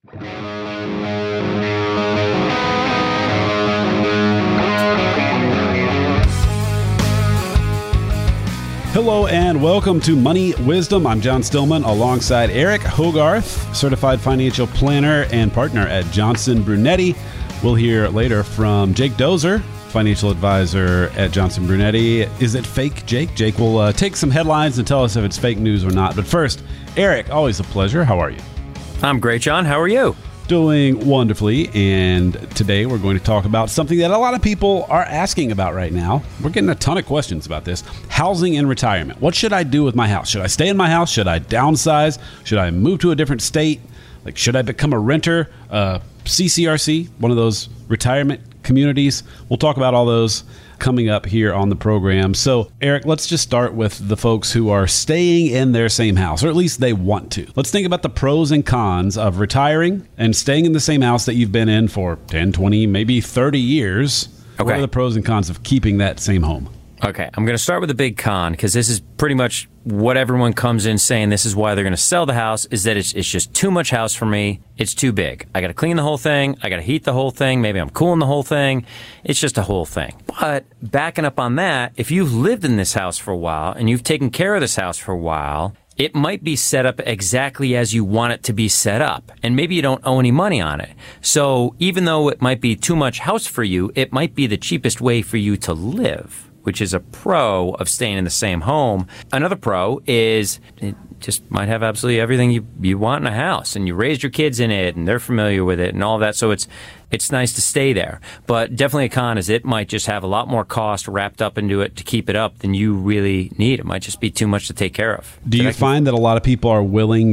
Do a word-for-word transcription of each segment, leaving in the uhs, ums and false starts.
Hello and welcome to Money Wisdom. I'm John Stillman alongside Eric Hogarth, certified financial planner and partner at Johnson Brunetti. We'll hear later from Jake Dozer, financial advisor at Johnson Brunetti. Is it fake, Jake? Jake will uh, take some headlines and tell us if it's fake news or not. But first, Eric, always a pleasure. How are you? I'm great, John. How are you? Doing wonderfully, and today we're going to talk about something that a lot of people are asking about right now. We're getting a ton of questions about this. Housing and retirement. What should I do with my house? Should I stay in my house? Should I downsize? Should I move to a different state? Like, should I become a renter? Uh, C C R C, one of those retirement communities. We'll talk about all those coming up here on the program. So, Eric, let's just start with the folks who are staying in their same house, or at least they want to. Let's think about the pros and cons of retiring and staying in the same house that you've been in for ten, twenty, maybe thirty years. Okay. What are the pros and cons of keeping that same home? Okay, I'm going to start with the big con, because this is pretty much what everyone comes in saying this is why they're going to sell the house, is that it's, it's just too much house for me. It's too big. I got to clean the whole thing. I got to heat the whole thing. Maybe I'm cooling the whole thing. It's just a whole thing. But backing up on that, if you've lived in this house for a while and you've taken care of this house for a while, it might be set up exactly as you want it to be set up. And maybe you don't owe any money on it. So even though it might be too much house for you, it might be the cheapest way for you to live, which is a pro of staying in the same home. Another pro is it just might have absolutely everything you, you want in a house, and you raised your kids in it, and they're familiar with it and all that. So it's it's nice to stay there. But definitely a con is it might just have a lot more cost wrapped up into it to keep it up than you really need. It might just be too much to take care of. Do you find that a lot of people are willing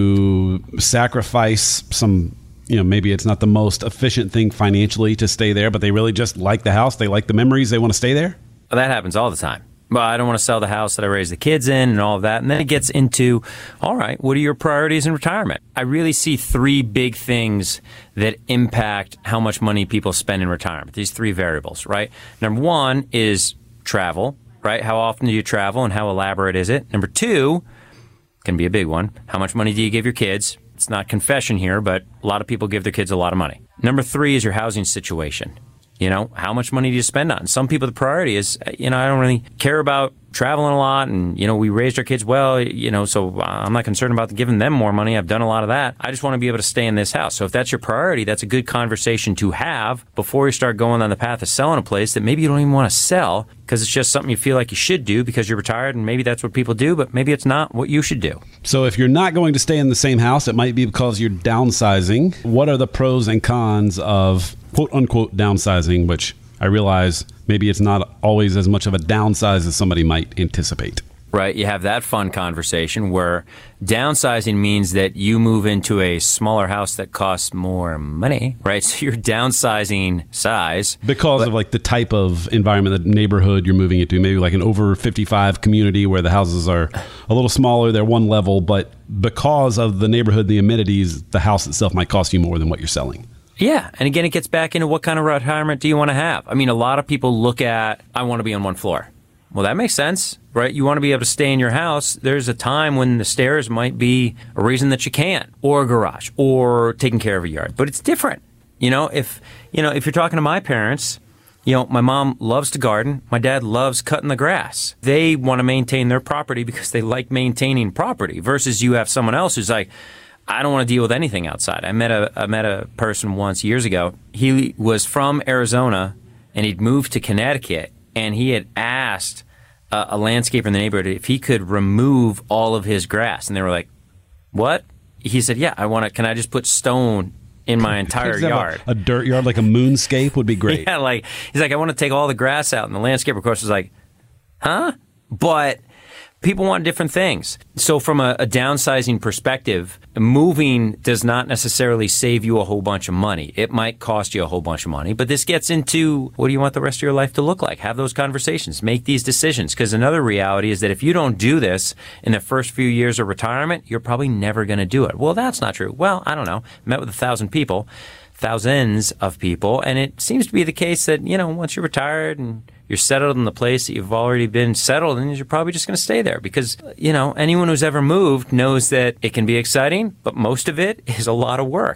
to sacrifice some, you know, maybe it's not the most efficient thing financially to stay there, but they really just like the house, they like the memories, they want to stay there? That happens all the time. Well, I don't want to sell the house that I raised the kids in and all of that. And then it gets into, all right, what are your priorities in retirement? I really see three big things that impact how much money people spend in retirement. These three variables, right? Number one is travel, right? How often do you travel and how elaborate is it? Number two can be a big one. How much money do you give your kids? It's not confession here, but a lot of people give their kids a lot of money. Number three is your housing situation. You know, how much money do you spend on? Some people, the priority is, you know, I don't really care about traveling a lot, and, you know, we raised our kids well, you know, so I'm not concerned about giving them more money. I've done a lot of that. I just want to be able to stay in this house. So if that's your priority, that's a good conversation to have before you start going on the path of selling a place that maybe you don't even want to sell because it's just something you feel like you should do because you're retired, and maybe that's what people do, but maybe it's not what you should do. So if you're not going to stay in the same house, it might be because you're downsizing. What are the pros and cons of quote unquote downsizing, which I realize maybe it's not always as much of a downsize as somebody might anticipate? Right. You have that fun conversation where downsizing means that you move into a smaller house that costs more money, right? So you're downsizing size. Because but, of like the type of environment, the neighborhood you're moving into, maybe like an over fifty-five community where the houses are a little smaller, they're one level, but because of the neighborhood, the amenities, the house itself might cost you more than what you're selling. Yeah. And again, it gets back into what kind of retirement do you want to have? I mean, a lot of people look at, I want to be on one floor. Well, that makes sense, right? You want to be able to stay in your house. There's a time when the stairs might be a reason that you can't, or a garage, or taking care of a yard. But it's different. You know, if, you know, if you're talking to my parents, you know, my mom loves to garden. My dad loves cutting the grass. They want to maintain their property because they like maintaining property versus you have someone else who's like, I don't want to deal with anything outside. I met a I met a person once years ago. He was from Arizona, and he'd moved to Connecticut, and he had asked a, a landscaper in the neighborhood if he could remove all of his grass, and they were like, "What?" He said, "Yeah, I want to. Can I just put stone in my entire yard? A, a dirt yard, like a moonscape, would be great." Yeah, like he's like, "I want to take all the grass out," and the landscaper, of course, was like, "Huh?" But people want different things. So from a, a downsizing perspective, moving does not necessarily save you a whole bunch of money. It might cost you a whole bunch of money, but this gets into what do you want the rest of your life to look like? Have those conversations. Make these decisions. Because another reality is that if you don't do this in the first few years of retirement, you're probably never going to do it. Well, that's not true. Well, I don't know. I met with a thousand people, thousands of people, and it seems to be the case that, you know, once you're retired and you're settled in the place that you've already been settled in, you're probably just going to stay there because, you know, anyone who's ever moved knows that it can be exciting, but most of it is a lot of work.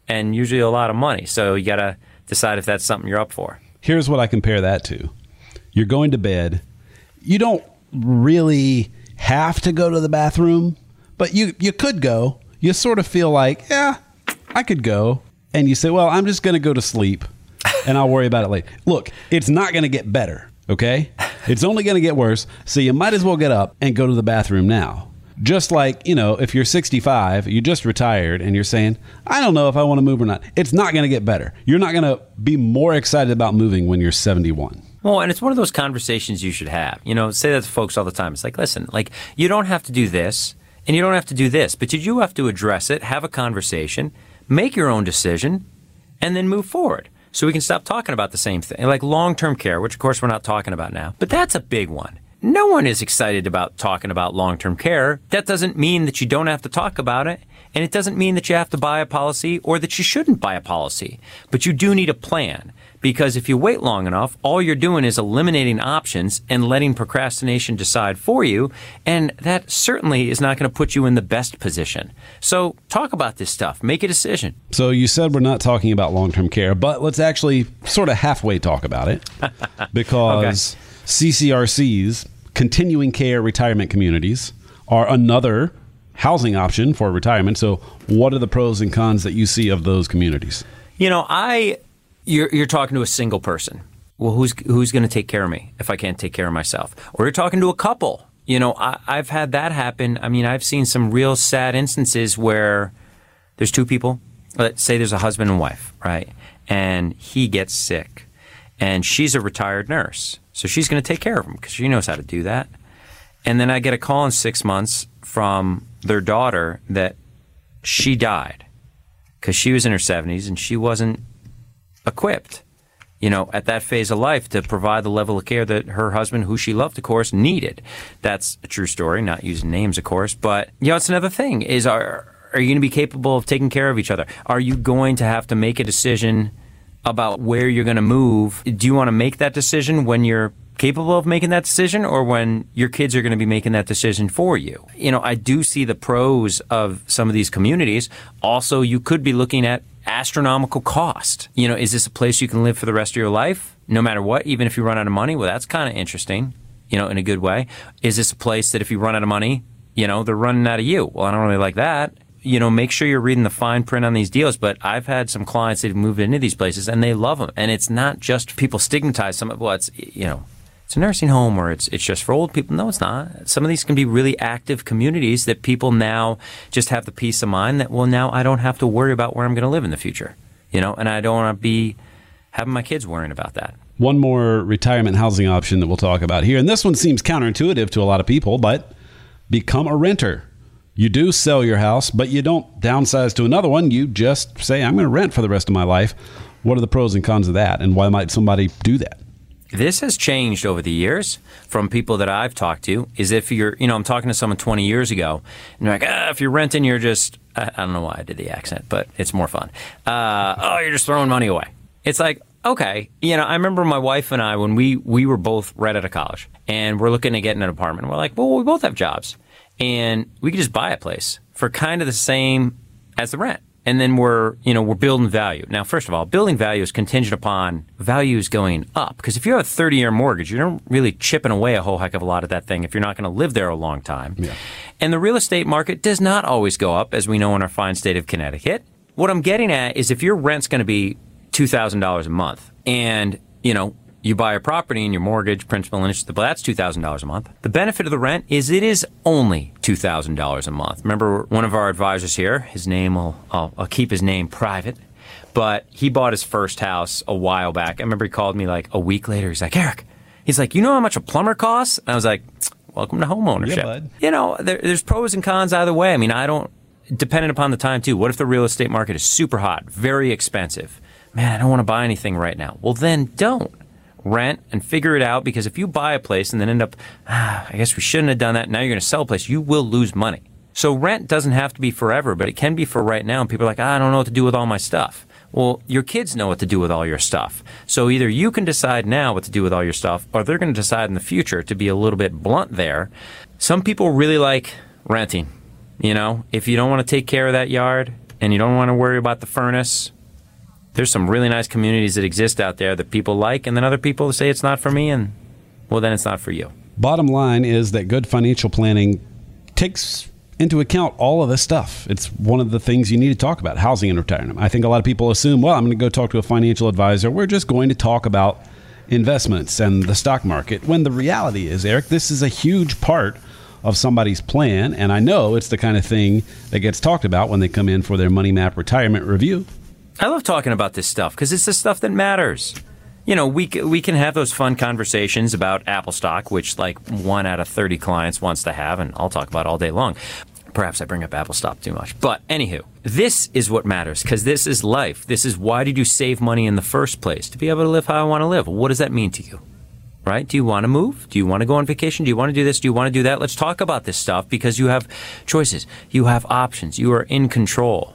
and usually a lot of money. So you got to decide if that's something you're up for. Here's what I compare that to. You're going to bed. You don't really have to go to the bathroom, but you, you could go. You sort of feel like, yeah, I could go. And you say, well, I'm just going to go to sleep and I'll worry about it later. Look, it's not going to get better, okay? It's only going to get worse. So you might as well get up and go to the bathroom now. Just like, you know, if you're sixty-five, you just retired and you're saying, I don't know if I want to move or not. It's not going to get better. You're not going to be more excited about moving when you're seventy-one. Well, and it's one of those conversations you should have. You know, say that to folks all the time. It's like, listen, like, you don't have to do this and you don't have to do this, but you do have to address it, have a conversation, make your own decision, and then move forward. So we can stop talking about the same thing, like long-term care, which of course we're not talking about now. But that's a big one. No one is excited about talking about long-term care. That doesn't mean that you don't have to talk about it. And it doesn't mean that you have to buy a policy or that you shouldn't buy a policy. But you do need a plan. Because if you wait long enough, all you're doing is eliminating options and letting procrastination decide for you. And that certainly is not going to put you in the best position. So talk about this stuff. Make a decision. So you said we're not talking about long-term care, but let's actually sort of halfway talk about it. Because okay. C C R Cs, continuing care retirement communities, are another housing option for retirement. So what are the pros and cons that you see of those communities? You know, I... You're, you're talking to a single person. Well, who's who's going to take care of me if I can't take care of myself? Or you're talking to a couple. You know, I, I've had that happen. I mean, I've seen some real sad instances where there's two people. Let's say there's a husband and wife, right? And he gets sick. And she's a retired nurse. So she's going to take care of him because she knows how to do that. And then I get a call in six months from their daughter that she died because she was in her seventies and she wasn't equipped, you know, at that phase of life to provide the level of care that her husband, who she loved, of course, needed. That's a true story, not using names, of course. But, you know, it's another thing is, are, are you going to be capable of taking care of each other? Are you going to have to make a decision about where you're going to move? Do you want to make that decision when you're capable of making that decision or when your kids are going to be making that decision for you? You know, I do see the pros of some of these communities. Also, you could be looking at astronomical cost. You know, is this a place you can live for the rest of your life, no matter what, even if you run out of money? Well, that's kind of interesting, you know, in a good way. Is this a place that if you run out of money, you know, they're running out of you? Well, I don't really like that. You know, make sure you're reading the fine print on these deals. But I've had some clients that have moved into these places and they love them. And it's not just people stigmatize some of, well, it's, you know, it's a nursing home or it's it's just for old people. No, it's not. Some of these can be really active communities that people now just have the peace of mind that, well, now I don't have to worry about where I'm going to live in the future, you know, and I don't want to be having my kids worrying about that. One more retirement housing option that we'll talk about here, and this one seems counterintuitive to a lot of people, but become a renter. You do sell your house, but you don't downsize to another one. You just say, I'm going to rent for the rest of my life. What are the pros and cons of that, and why might somebody do that? This has changed over the years from people that I've talked to. Is if you're, you know, I'm talking to someone twenty years ago, and they're like, ah, if you're renting, you're just, I, I don't know why I did the accent, but it's more fun. Uh, oh, you're just throwing money away. It's like, okay, you know, I remember my wife and I, when we, we were both right out of college, and we're looking to get in an apartment. We're like, well, we both have jobs, and we could just buy a place for kind of the same as the rent. And then we're, you know, we're building value. Now, first of all, building value is contingent upon values going up. Because if you have a thirty-year mortgage, you're not really chipping away a whole heck of a lot of that thing if you're not going to live there a long time. Yeah. And the real estate market does not always go up, as we know in our fine state of Connecticut. What I'm getting at is if your rent's going to be two thousand dollars a month and, you know, you buy a property and your mortgage, principal, and interest, well, that's two thousand dollars a month. The benefit of the rent is it is only two thousand dollars a month. Remember one of our advisors here, his name, will, I'll, I'll keep his name private, but he bought his first house a while back. I remember he called me like a week later. He's like, Eric, he's like, you know how much a plumber costs? And I was like, welcome to homeownership. Yeah, bud. You know, there, there's pros and cons either way. I mean, I don't, depending upon the time too. What if the real estate market is super hot, very expensive? Man, I don't want to buy anything right now. Well, then don't. Rent and figure it out, because if you buy a place and then end up, ah, I guess we shouldn't have done that, now you're going to sell a place, you will lose money. So rent doesn't have to be forever, but it can be for right now. And people are like, ah, I don't know what to do with all my stuff. Well, your kids know what to do with all your stuff. So either you can decide now what to do with all your stuff, or they're going to decide in the future. To be a little bit blunt there, some people really like renting. You know, if you don't want to take care of that yard, and you don't want to worry about the furnace, there's some really nice communities that exist out there that people like, and then other people say it's not for me, and well, then it's not for you. Bottom line is that good financial planning takes into account all of this stuff. It's one of the things you need to talk about, housing and retirement. I think a lot of people assume, well, I'm going to go talk to a financial advisor. We're just going to talk about investments and the stock market. When the reality is, Eric, this is a huge part of somebody's plan. And I know it's the kind of thing that gets talked about when they come in for their Money Map retirement review. I love talking about this stuff because it's the stuff that matters. You know, we we can have those fun conversations about Apple stock, which like one out of thirty clients wants to have, and I'll talk about all day long. Perhaps I bring up Apple stock too much. But anywho, this is what matters because this is life. This is why did you save money in the first place? To be able to live how I want to live. What does that mean to you? Right? Do you want to move? Do you want to go on vacation? Do you want to do this? Do you want to do that? Let's talk about this stuff because you have choices. You have options. You are in control.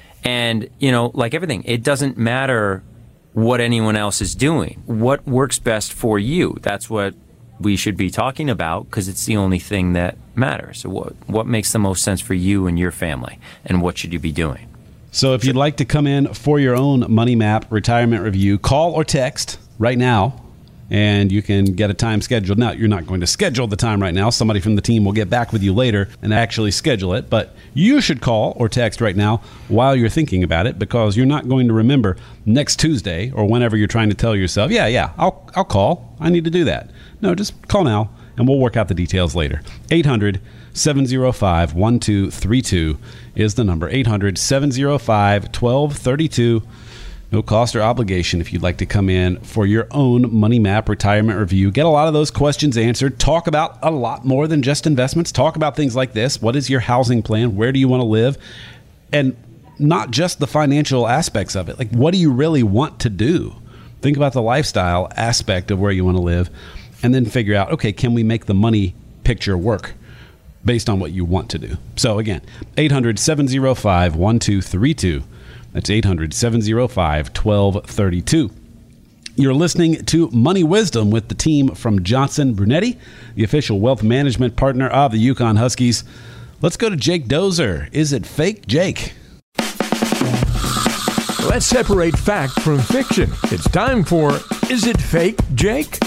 And, you know, like everything, it doesn't matter what anyone else is doing. What works best for you? That's what we should be talking about because it's the only thing that matters. So what what makes the most sense for you and your family, and what should you be doing? So if you'd like to come in for your own Money Map retirement review, call or text right now, and you can get a time scheduled. Now, you're not going to schedule the time right now. Somebody from the team will get back with you later and actually schedule it. But you should call or text right now while you're thinking about it, because you're not going to remember next Tuesday or whenever you're trying to tell yourself, yeah, yeah, I'll I'll call. I need to do that. No, just call now, and we'll work out the details later. eight hundred, seven oh five, one two three two is the number. eight hundred, seven oh five, one two three two. No cost or obligation if you'd like to come in for your own Money Map retirement review. Get a lot of those questions answered. Talk about a lot more than just investments. Talk about things like this. What is your housing plan? Where do you want to live? And not just the financial aspects of it. Like, what do you really want to do? Think about the lifestyle aspect of where you want to live, and then figure out, okay, can we make the money picture work based on what you want to do? So again, eight hundred, seven oh five, one two three two. That's eight hundred, seven oh five, one two three two. You're listening to Money Wisdom with the team from Johnson Brunetti, the official wealth management partner of the Yukon Huskies. Let's go to Jake Dozer. Is it fake, Jake? Let's separate fact from fiction. It's time for Is It Fake, Jake?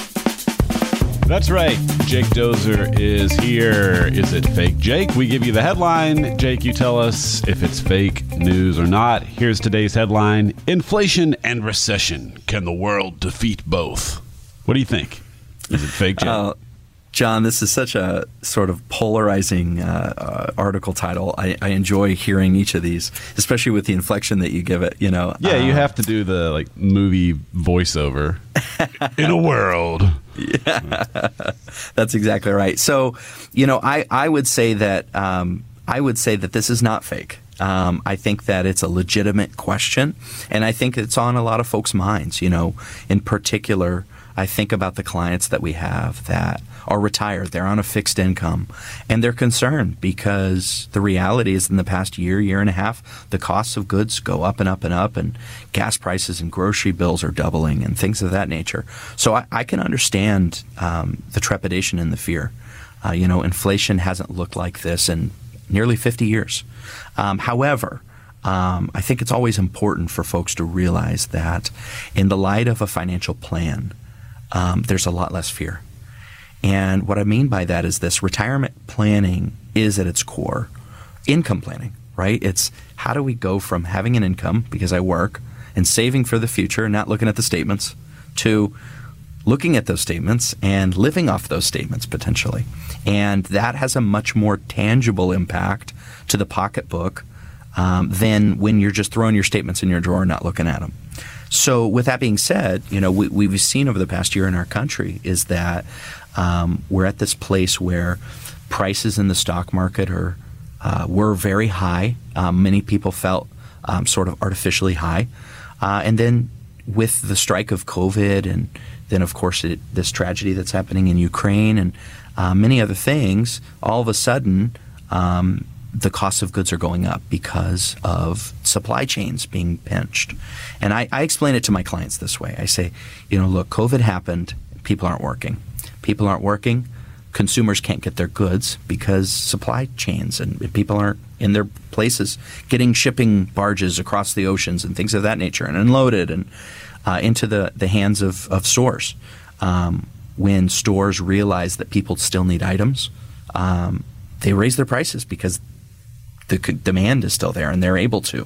That's right. Jake Dozer is here. Is it fake, Jake? We give you the headline. Jake, you tell us if it's fake news or not. Here's today's headline. Inflation and recession. Can the world defeat both? What do you think? Is it fake, Jake? Uh, John, this is such a sort of polarizing uh, uh, article title. I, I enjoy hearing each of these, especially with the inflection that you give it. You know, yeah, you uh, have to do the like movie voiceover. In a world. Yeah, that's exactly right. So, you know, I, I would say that um, I would say that this is not fake. Um, I think that it's a legitimate question, and I think it's on a lot of folks' minds. You know, in particular, I think about the clients that we have that are retired. They're on a fixed income, and they're concerned because the reality is in the past year, year and a half, the costs of goods go up and up and up, and gas prices and grocery bills are doubling and things of that nature. So I, I can understand um, the trepidation and the fear. Uh, you know, inflation hasn't looked like this in nearly fifty years. Um, however, um, I think it's always important for folks to realize that in the light of a financial plan, um, there's a lot less fear. And what I mean by that is this: retirement planning is at its core income planning, right? It's how do we go from having an income because I work and saving for the future and not looking at the statements to looking at those statements and living off those statements potentially. And that has a much more tangible impact to the pocketbook um, than when you're just throwing your statements in your drawer and not looking at them. So with that being said, you know, we, we've seen over the past year in our country is that um, we're at this place where prices in the stock market are uh, were very high. Um, many people felt um, sort of artificially high. Uh, and then with the strike of COVID and then, of course, it, this tragedy that's happening in Ukraine and uh, many other things, all of a sudden um, the cost of goods are going up because of supply chains being pinched. And I, I explain it to my clients this way. I say, you know, look, COVID happened. People aren't working. People aren't working. consumers can't get their goods because supply chains and people aren't in their places getting shipping barges across the oceans and things of that nature and unloaded and uh, into the, the hands of, of stores. Um, when stores realize that people still need items, um, they raise their prices because the c- demand is still there and they're able to.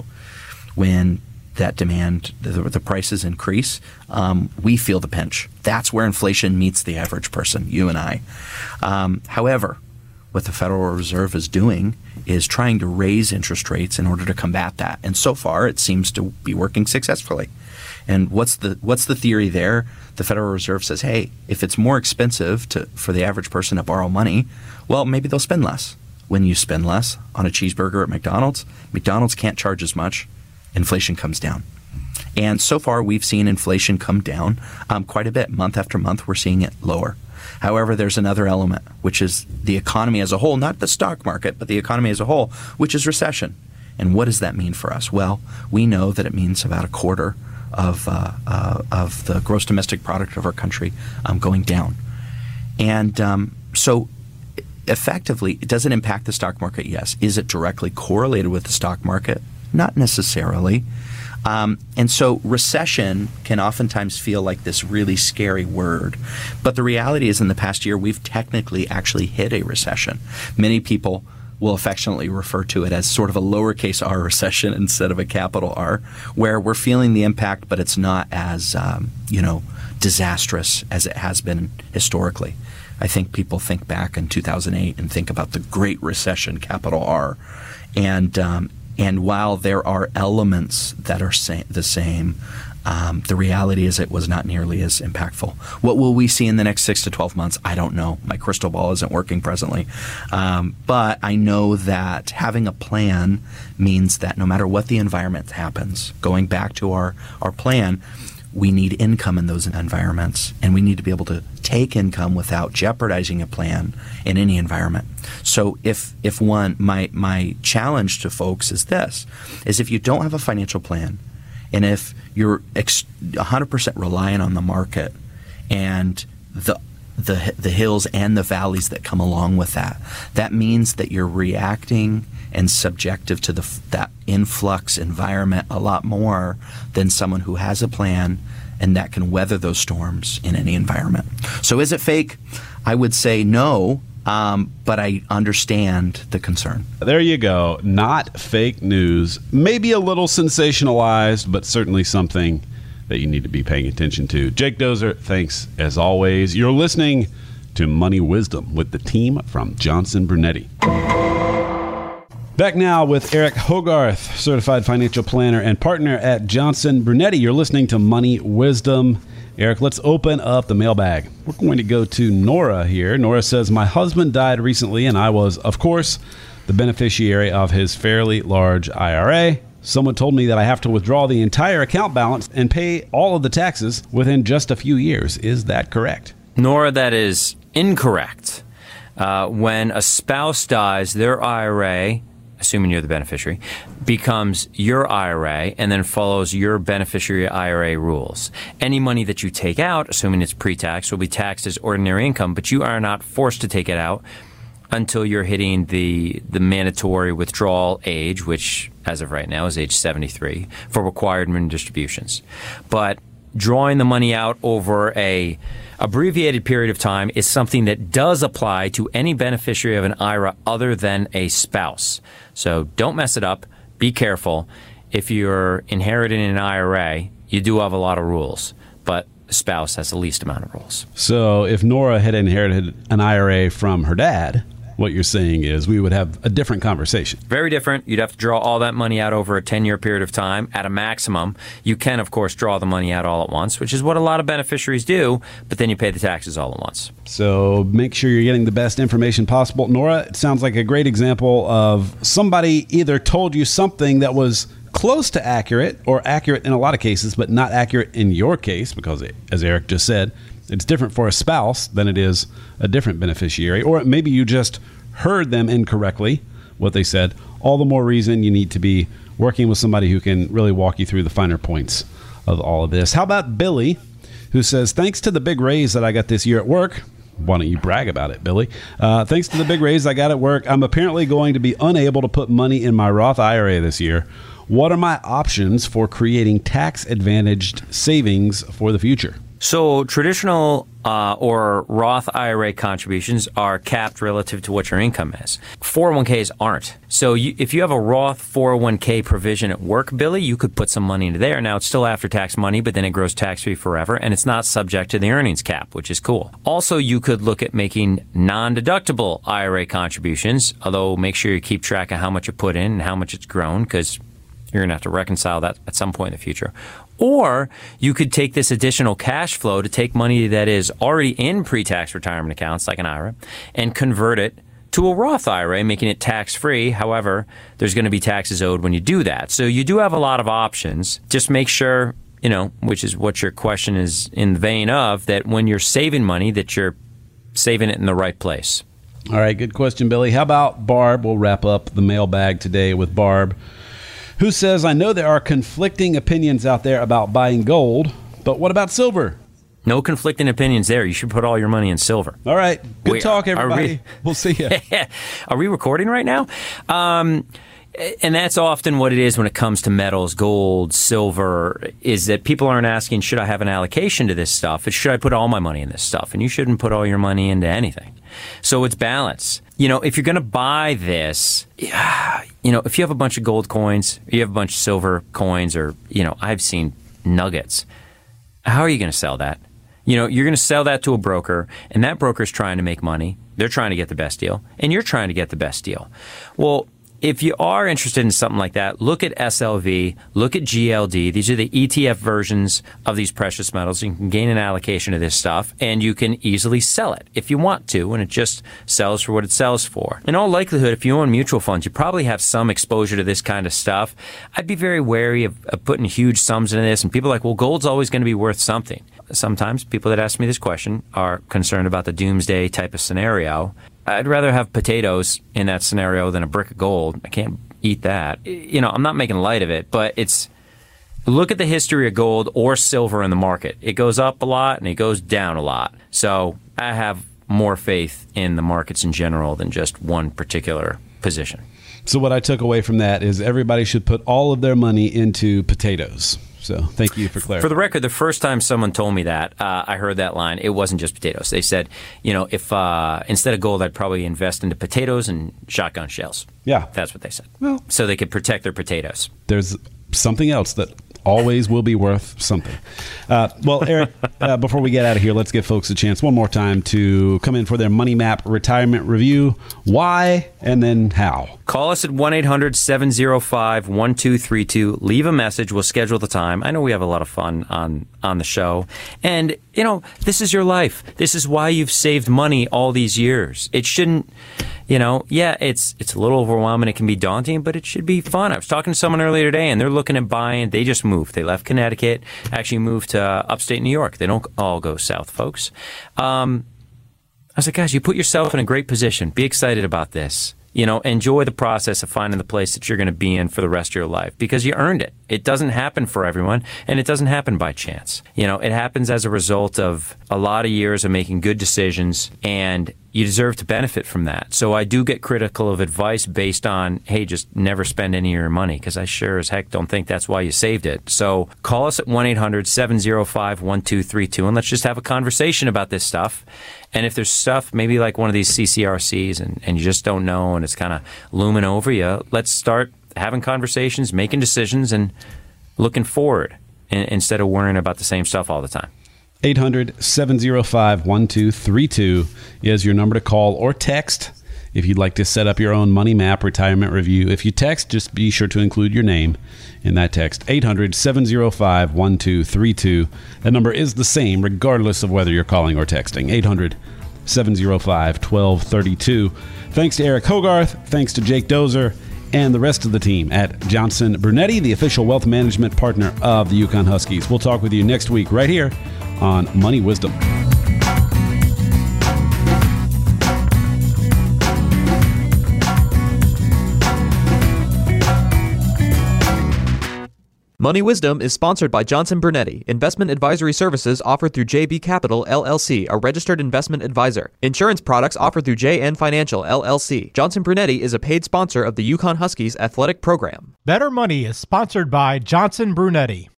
When that demand, the, the prices increase, um, we feel the pinch. That's where inflation meets the average person, you and I. Um, however, what the Federal Reserve is doing is trying to raise interest rates in order to combat that. And so far, it seems to be working successfully. And what's the what's the theory there? The Federal Reserve says, hey, if it's more expensive to for the average person to borrow money, well, maybe they'll spend less. When you spend less on a cheeseburger at McDonald's, McDonald's can't charge as much. Inflation comes down. And so far, we've seen inflation come down um, quite a bit. Month after month, we're seeing it lower. However, there's another element, which is the economy as a whole, not the stock market, but the economy as a whole, which is recession. And what does that mean for us? Well, we know that it means about a quarter of uh, uh, of the gross domestic product of our country um, going down. And um, so effectively, it doesn't impact the stock market, yes. Is it directly correlated with the stock market? Not necessarily. Um, and so recession can oftentimes feel like this really scary word. But the reality is in the past year, we've technically actually hit a recession. Many people will affectionately refer to it as sort of a lowercase r recession instead of a capital R, where we're feeling the impact, but it's not as, um, you know, disastrous as it has been historically. I think people think back in two thousand eight and think about the Great Recession, capital R. And um, and while there are elements that are sa- the same, um, the reality is it was not nearly as impactful. What will we see in the next six to twelve months? I don't know. My crystal ball isn't working presently. Um, but I know that having a plan means that no matter what the environment happens, going back to our, our plan, we need income in those environments, and we need to be able to take income without jeopardizing a plan in any environment. So if if one, my my challenge to folks is this, is if you don't have a financial plan, and if you're ex- one hundred percent reliant on the market and the the the hills and the valleys that come along with that, that means that you're reacting and subjective to the that influx environment a lot more than someone who has a plan and that can weather those storms in any environment. So is it fake? I would say no, um, but I understand the concern. There you go. Not fake news. Maybe a little sensationalized, but certainly something that you need to be paying attention to. Jake Dozer, thanks as always. You're listening to Money Wisdom with the team from Johnson Brunetti. Back now with Eric Hogarth, certified financial planner and partner at Johnson Brunetti. You're listening to Money Wisdom. Eric, let's open up the mailbag. We're going to go to Nora here. Nora says, my husband died recently, and I was, of course, the beneficiary of his fairly large I R A. Someone told me that I have to withdraw the entire account balance and pay all of the taxes within just a few years. Is that correct? Nora, that is incorrect. Uh, when a spouse dies, their I R A, assuming you're the beneficiary, becomes your I R A and then follows your beneficiary I R A rules. Any money that you take out, assuming it's pre-tax, will be taxed as ordinary income, but you are not forced to take it out until you're hitting the the mandatory withdrawal age, which as of right now is age seventy-three, for required minimum distributions. But drawing the money out over a abbreviated period of time is something that does apply to any beneficiary of an I R A other than a spouse. So don't mess it up. Be careful. If you're inheriting an I R A, you do have a lot of rules, but a spouse has the least amount of rules. So if Nora had inherited an I R A from her dad, what you're saying is we would have a different conversation. Very different. You'd have to draw all that money out over a ten-year period of time at a maximum. You can, of course, draw the money out all at once, which is what a lot of beneficiaries do, but then you pay the taxes all at once. So make sure you're getting the best information possible. Nora, it sounds like a great example of somebody either told you something that was close to accurate or accurate in a lot of cases, but not accurate in your case because, as Eric just said, it's different for a spouse than it is a different beneficiary. Or maybe you just heard them incorrectly, what they said. All the more reason you need to be working with somebody who can really walk you through the finer points of all of this. How about Billy, who says, thanks to the big raise that I got this year at work, Why don't you brag about it, Billy? Uh, thanks to the big raise I got at work, I'm apparently going to be unable to put money in my Roth I R A this year. What are my options for creating tax-advantaged savings for the future? So traditional uh, or Roth I R A contributions are capped relative to what your income is. four oh one k's aren't. So you, if you have a Roth four oh one k provision at work, Billy, you could put some money into there. Now, it's still after-tax money, but then it grows tax-free forever, and it's not subject to the earnings cap, which is cool. Also, you could look at making non-deductible I R A contributions, although make sure you keep track of how much you put in and how much it's grown, because you're going to have to reconcile that at some point in the future. Or you could take this additional cash flow to take money that is already in pre-tax retirement accounts, like an I R A, and convert it to a Roth I R A, making it tax-free. However, there's going to be taxes owed when you do that. So you do have a lot of options. Just make sure, you know, which is what your question is in the vein of, that when you're saving money, that you're saving it in the right place. All right, good question, Billy. How about Barb? We'll wrap up the mailbag today with Barb, who says, I know there are conflicting opinions out there about buying gold, but what about silver? No conflicting opinions there. You should put all your money in silver. All right. Good Wait, talk, are everybody. we- We'll see you. Are we recording right now? Um, and that's often what it is when it comes to metals, gold, silver, is that people aren't asking, should I have an allocation to this stuff? It's, should I put all my money in this stuff? And you shouldn't put all your money into anything. So it's balance. You know, if you're going to buy this, you know, if you have a bunch of gold coins, you have a bunch of silver coins, or, you know, I've seen nuggets. How are you going to sell that? You know, you're going to sell that to a broker, and that broker's trying to make money. They're trying to get the best deal, and you're trying to get the best deal. Well, if you are interested in something like that, look at S L V, look at G L D. These are the E T F versions of these precious metals. You can gain an allocation of this stuff, and you can easily sell it if you want to, and it just sells for what it sells for. In all likelihood, if you own mutual funds, you probably have some exposure to this kind of stuff. I'd be very wary of, of putting huge sums into this, and people are like, well, gold's always going to be worth something. Sometimes people that ask me this question are concerned about the doomsday type of scenario. I'd rather have potatoes in that scenario than a brick of gold. I can't eat that. You know, I'm not making light of it, but it's, look at the history of gold or silver in the market. It goes up a lot and it goes down a lot. So I have more faith in the markets in general than just one particular position. So what I took away from that is everybody should put all of their money into potatoes. So thank you for clarifying. For the record, the first time someone told me that, uh, I heard that line, it wasn't just potatoes. They said, you know, if uh, instead of gold, I'd probably invest into potatoes and shotgun shells. Yeah. That's what they said. Well, so they could protect their potatoes. There's something else that always will be worth something. Uh, well, Eric, uh, before we get out of here, let's give folks a chance one more time to come in for their Money Map retirement review. Why and then how? Call us at one eight hundred seven oh five one two three two. Leave a message. We'll schedule the time. I know we have a lot of fun on, on the show. And, you know, this is your life. This is why you've saved money all these years. It shouldn't, you know, yeah, it's it's a little overwhelming. It can be daunting, but it should be fun. I was talking to someone earlier today, and they're looking at buying. They just moved. They left Connecticut, actually moved to uh, upstate New York. They don't all go south, folks. Um, I was like, guys, you put yourself in a great position. Be excited about this. You know, enjoy the process of finding the place that you're going to be in for the rest of your life, because you earned it. It doesn't happen for everyone, and it doesn't happen by chance. You know, it happens as a result of a lot of years of making good decisions, and you deserve to benefit from that. So I do get critical of advice based on, hey, just never spend any of your money, because I sure as heck don't think that's why you saved it. So call us at one eight hundred seven oh five one two three two, and let's just have a conversation about this stuff. And if there's stuff, maybe like one of these C C R Cs, and, and you just don't know, and it's kind of looming over you, let's start having conversations, making decisions, and looking forward in, instead of worrying about the same stuff all the time. eight hundred seven oh five one two three two is your number to call or text if you'd like to set up your own Money Map retirement review. If you text, just be sure to include your name in that text. eight hundred seven oh five one two three two. That number is the same regardless of whether you're calling or texting. eight hundred seven oh five one two three two. Thanks to Eric Hogarth. Thanks to Jake Dozer and the rest of the team at Johnson Brunetti, the official wealth management partner of the Yukon Huskies. We'll talk with you next week right here on Money Wisdom. Money Wisdom is sponsored by Johnson Brunetti. Investment advisory services offered through J B Capital, L L C, a registered investment advisor. Insurance products offered through J N Financial, L L C. Johnson Brunetti is a paid sponsor of the Yukon Huskies athletic program. Better Money is sponsored by Johnson Brunetti.